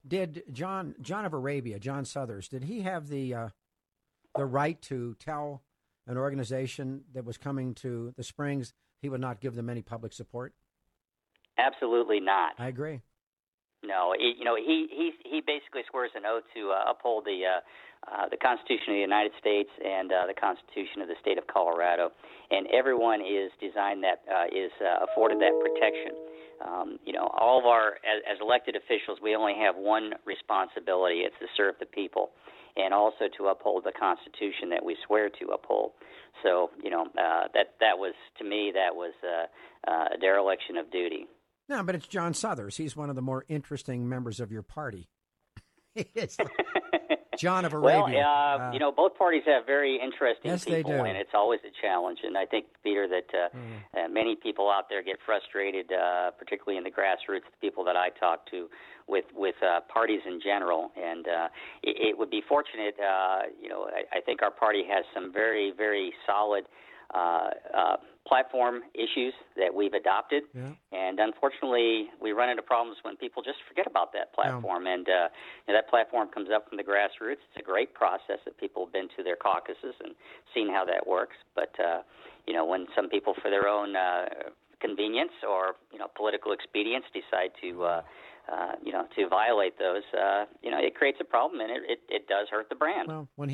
Did John of Arabia, John Suthers, did he have the right to tell an organization that was coming to the Springs he would not give them any public support? Absolutely not. I agree. No, he basically swears an oath to uphold the Constitution of the United States and the Constitution of the state of Colorado, and everyone is designed that is afforded that protection. All of our as elected officials, we only have one responsibility: it's to serve the people, and also to uphold the Constitution that we swear to uphold. So, that was, to me, that was a dereliction of duty. No, but it's John Suthers. He's one of the more interesting members of your party. It's John of Arabia. Well, both parties have very interesting yes, people, they do. And it's always a challenge. And I think, Peter, that many people out there get frustrated, particularly in the grassroots, the people that I talk to, with parties in general. And it would be fortunate, I think our party has some very, very solid platform issues that we've adopted, and unfortunately we run into problems when people just forget about that platform, and that platform comes up from the grassroots. It's a great process that people have been to their caucuses and seen how that works, but when some people, for their own convenience or political expedience, decide to to violate those, it creates a problem, and it does hurt the brand. Well, when